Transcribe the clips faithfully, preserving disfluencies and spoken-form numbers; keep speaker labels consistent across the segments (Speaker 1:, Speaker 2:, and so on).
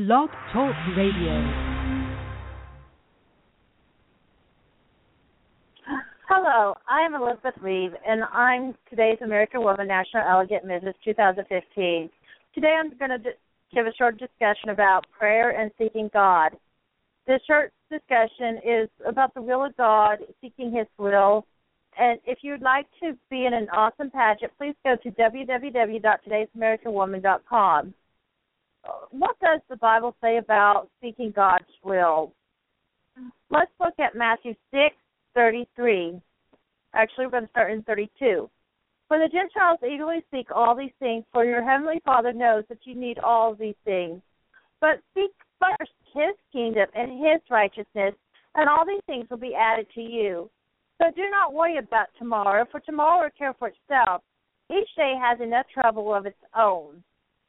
Speaker 1: Blog Talk Radio.
Speaker 2: Hello, I am Elizabeth Reeve, and I'm today's American Woman National Elegant Missus twenty fifteen. Today I'm going to d- give a short discussion about prayer and seeking God. This short discussion is about the will of God, seeking His will. And if you'd like to be in an awesome pageant, please go to w w w dot todays american woman dot com. What does the Bible say about seeking God's will? Let's look at Matthew six thirty-three. Actually, we're going to start in thirty-two. For the Gentiles eagerly seek all these things, for your heavenly Father knows that you need all these things. But seek first His kingdom and His righteousness, and all these things will be added to you. So do not worry about tomorrow, for tomorrow will care for itself. Each day has enough trouble of its own.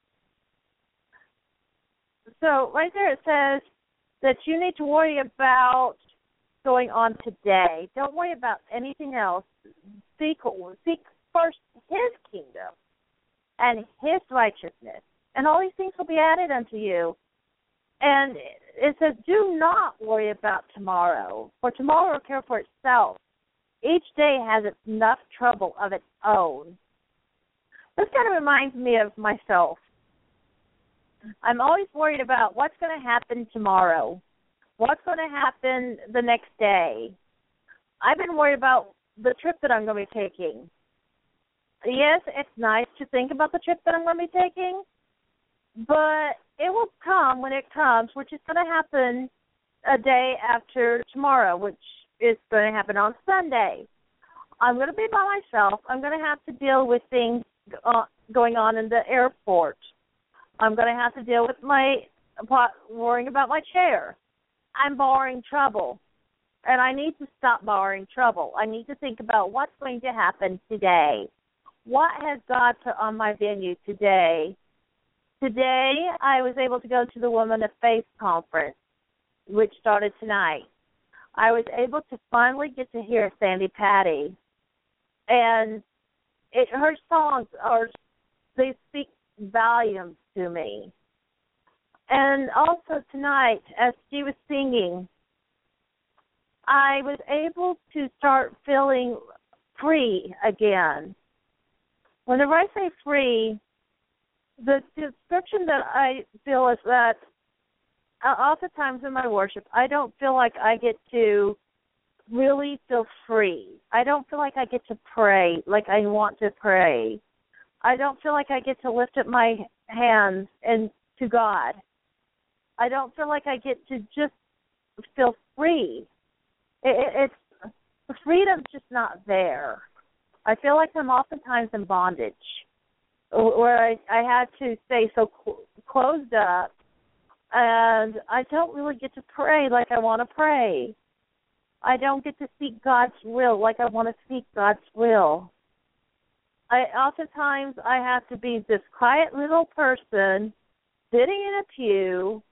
Speaker 2: So right there it says that you need to worry about going on today. Don't worry about anything else. Seek, seek first His kingdom and His righteousness, and all these things will be added unto you. And it says, do not worry about tomorrow, for tomorrow will care for itself. Each day has enough trouble of its own. This kind of reminds me of myself. I'm always worried about what's going to happen tomorrow, what's going to happen the next day. I've been worried about the trip that I'm going to be taking. Yes, it's nice to think about the trip that I'm going to be taking, but it will come when it comes, which is going to happen a day after tomorrow, which is going to happen on Sunday. I'm going to be by myself. I'm going to have to deal with things uh, going on in the airport. I'm going to have to deal with my worrying about my chair. I'm borrowing trouble, and I need to stop borrowing trouble. I need to think about what's going to happen today. What has God put on my venue today? Today, I was able to go to the Woman of Faith conference, which started tonight. I was able to finally get to hear Sandy Patty, and it, her songs are, they speak volumes to me. And also tonight, as she was singing, I was able to start feeling free again. Whenever I say free, the description that I feel is that uh, oftentimes in my worship, I don't feel like I get to really feel free. I don't feel like I get to pray like I want to pray. I don't feel like I get to lift up my hands and to God. I don't feel like I get to just feel free. It, it, it's the freedom's just not there. I feel like I'm oftentimes in bondage, where I, I had to stay so cl- closed up, and I don't really get to pray like I want to pray. I don't get to seek God's will like I want to seek God's will. I oftentimes I have to be this quiet little person sitting in a pew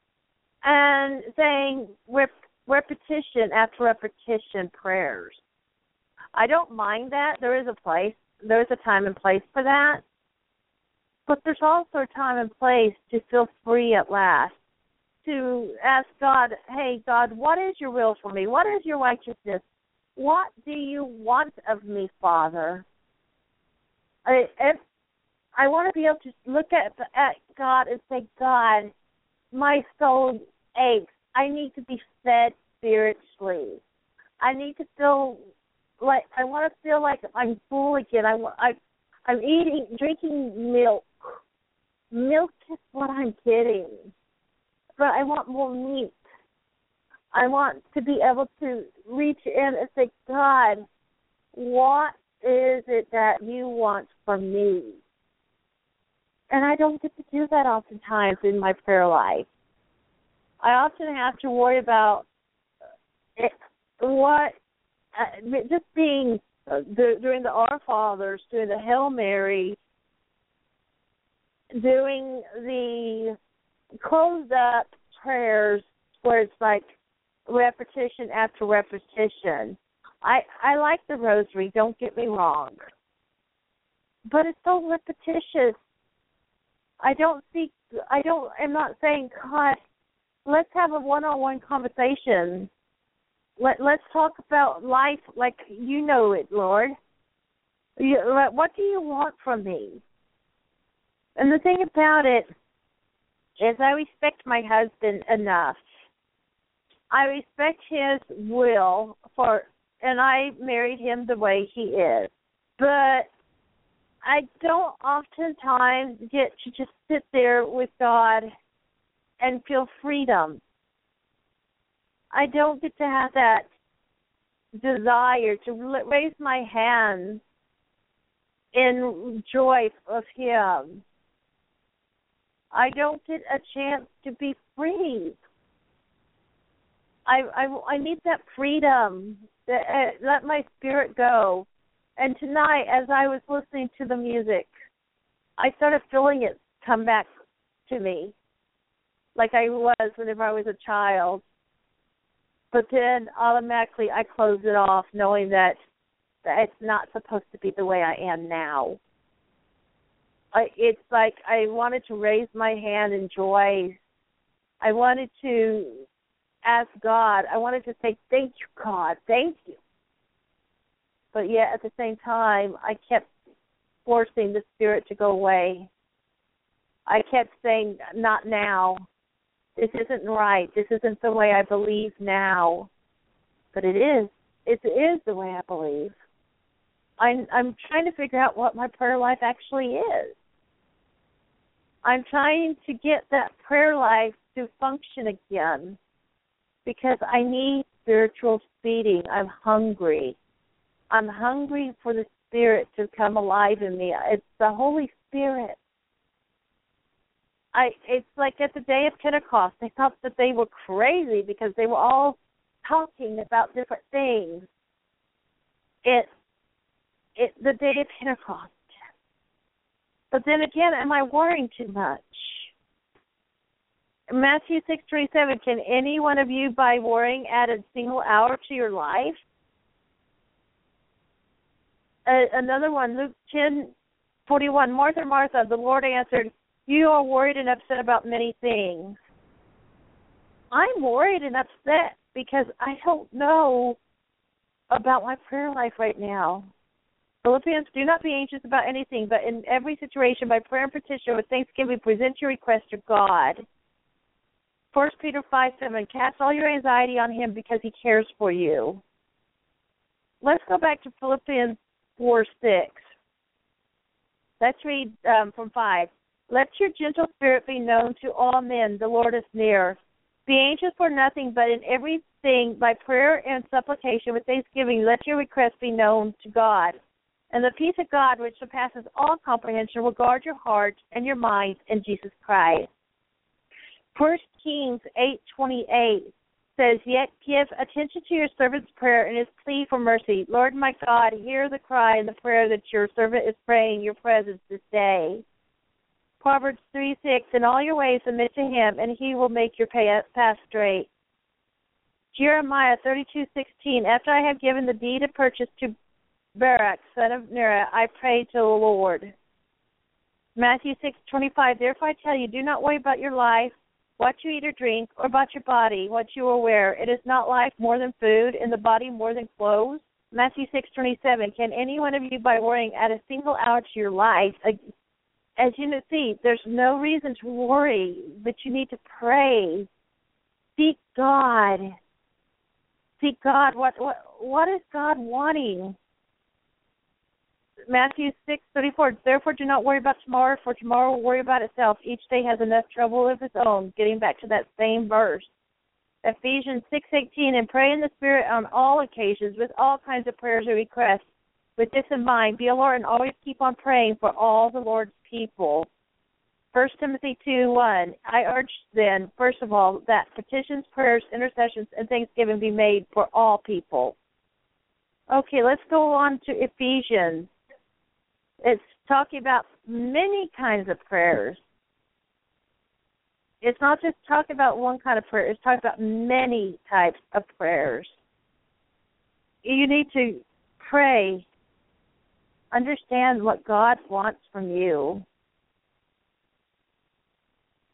Speaker 2: and saying rep- repetition after repetition prayers. I don't mind that. There is a place, there is a time and place for that. But there's also a time and place to feel free at last, to ask God, hey, God, what is your will for me? What is your righteousness? What do you want of me, Father? I, if, I want to be able to look at, at God and say, God, my soul aches. I need to be fed spiritually. I need to feel like, I want to feel like I'm full again. I, I, I'm eating, drinking milk. Milk is what I'm getting. But I want more meat. I want to be able to reach in and say, God, what is it that you want from me? And I don't get to do that oftentimes in my prayer life. I often have to worry about it, what, uh, just being, uh, the, doing the Our Fathers, doing the Hail Mary, doing the closed up prayers where it's like repetition after repetition. I, I like the rosary, don't get me wrong. But it's so repetitious. I don't seek I don't. I'm not saying, God, let's have a one-on-one conversation. Let Let's talk about life like you know it, Lord. You, what do you want from me? And the thing about it is, I respect my husband enough. I respect his will for, and I married him the way he is. But I don't oftentimes get to just sit there with God and feel freedom. I don't get to have that desire to raise my hands in joy of him. I don't get a chance to be free. I, I, I need that freedom, to, uh, let my spirit go. And tonight, as I was listening to the music, I started feeling it come back to me, like I was whenever I was a child. But then automatically I closed it off, knowing that, that it's not supposed to be the way I am now. I, it's like I wanted to raise my hand in joy. I wanted to ask God. I wanted to say, thank you, God, thank you. But yet at the same time, I kept forcing the spirit to go away. I kept saying, not now. This isn't right. This isn't the way I believe now. But it is. It is the way I believe. I'm, I'm trying to figure out what my prayer life actually is. I'm trying to get that prayer life to function again because I need spiritual feeding. I'm hungry. I'm hungry for the Spirit to come alive in me. It's the Holy Spirit. I. It's like at the day of Pentecost, they thought that they were crazy because they were all talking about different things. It, it, the day of Pentecost. But then again, am I worrying too much? Matthew six twenty-seven, can any one of you by worrying add a single hour to your life? Uh, another one, Luke ten forty-one, Martha, Martha, the Lord answered, you are worried and upset about many things. I'm worried and upset because I don't know about my prayer life right now. Philippians, do not be anxious about anything, but in every situation, by prayer and petition, with thanksgiving, present your request to God. First Peter five seven, cast all your anxiety on him because he cares for you. Let's go back to Philippians four six. Let's read um, from five. Let your gentle spirit be known to all men. The Lord is near. Be anxious for nothing, but in everything, by prayer and supplication, with thanksgiving, let your requests be known to God. And the peace of God, which surpasses all comprehension, will guard your heart and your mind in Jesus Christ. First Kings eight twenty-eight says, yet give attention to your servant's prayer and his plea for mercy. Lord my God, hear the cry and the prayer that your servant is praying in your presence this day. Proverbs three six, in all your ways submit to him, and he will make your path straight. Jeremiah thirty-two sixteen, after I have given the deed of purchase to Barak, son of Neriah, I pray to the Lord. Matthew six twenty-five, therefore I tell you, do not worry about your life, what you eat or drink, or about your body, what you will wear. It is not life more than food, and the body more than clothes. Matthew six twenty-seven, can any one of you by worrying add a single hour to your life? As you can see, there's no reason to worry, but you need to pray. Seek God. Seek God. What what what is God wanting? Matthew six thirty-four, therefore do not worry about tomorrow, for tomorrow will worry about itself. Each day has enough trouble of its own. Getting back to that same verse. Ephesians six eighteen, and pray in the Spirit on all occasions with all kinds of prayers and requests. With this in mind, be alert and always keep on praying for all the Lord's people. First Timothy two one, I urge then, first of all, that petitions, prayers, intercessions, and thanksgiving be made for all people. Okay, let's go on to Ephesians. It's talking about many kinds of prayers. It's not just talking about one kind of prayer. It's talking about many types of prayers. You need to pray. Understand what God wants from you.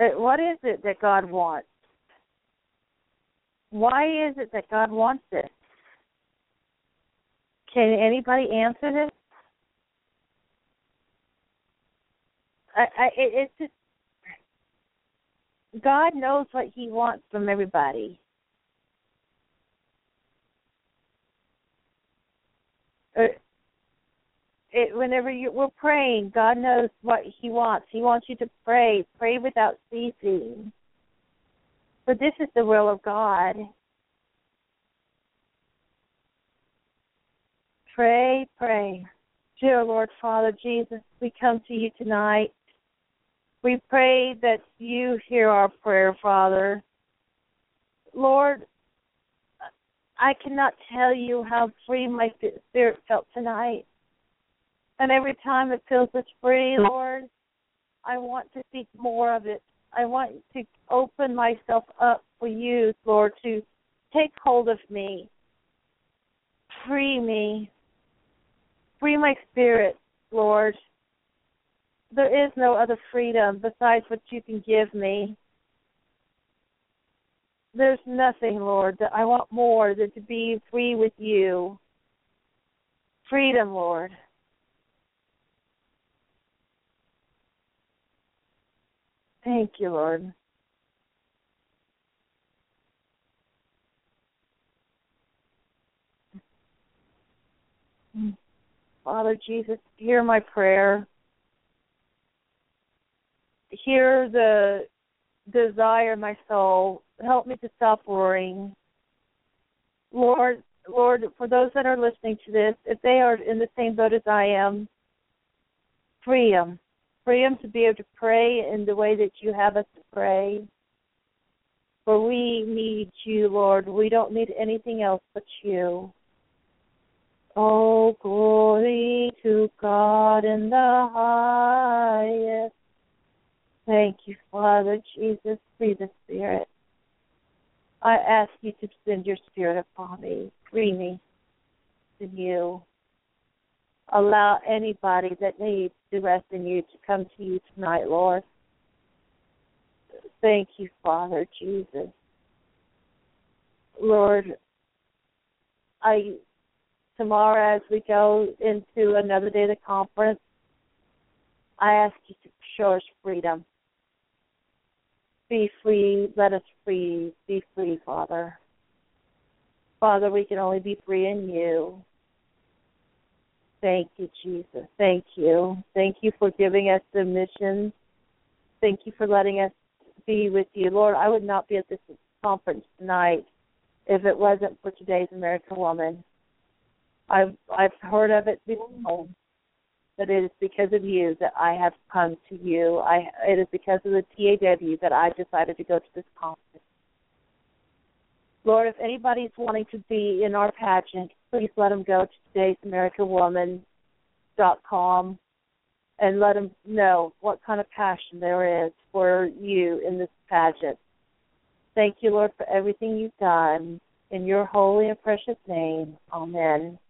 Speaker 2: Uh, What is it that God wants? Why is it that God wants this? Can anybody answer this? I, I, it, it's just God knows what He wants from everybody. Uh, It, whenever you, we're praying, God knows what He wants. He wants you to pray. Pray without ceasing. For this is the will of God. Pray, pray. Dear Lord, Father Jesus, we come to you tonight. We pray that you hear our prayer, Father. Lord, I cannot tell you how free my spirit felt tonight. And every time it feels this free, Lord, I want to seek more of it. I want to open myself up for you, Lord, to take hold of me. Free me. Free my spirit, Lord. There is no other freedom besides what you can give me. There's nothing, Lord, that I want more than to be free with you. Freedom, Lord. Thank you, Lord. Father Jesus, hear my prayer. Hear the desire of my soul. Help me to stop worrying. Lord, Lord, for those that are listening to this, if they are in the same boat as I am, free them. Free them to be able to pray in the way that you have us to pray. For we need you, Lord. We don't need anything else but you. Oh, glory to God in the highest. Thank you, Father Jesus. Free the Spirit. I ask you to send your Spirit upon me. Free me to you. Allow anybody that needs to rest in you to come to you tonight, Lord. Thank you, Father Jesus. Lord, I tomorrow as we go into another day of the conference, I ask you to show us freedom. Be free. Let us free. Be free, Father. Father, we can only be free in you. Thank you, Jesus. Thank you. Thank you for giving us the mission. Thank you for letting us be with you. Lord, I would not be at this conference tonight if it wasn't for today's American Woman. I've I've heard of it before, but it is because of you that I have come to you. I it is because of the T A W that I decided to go to this conference. Lord, if anybody's wanting to be in our pageant, please let them go to today's American Woman dot com and let them know what kind of passion there is for you in this pageant. Thank you, Lord, for everything you've done. In your holy and precious name, amen.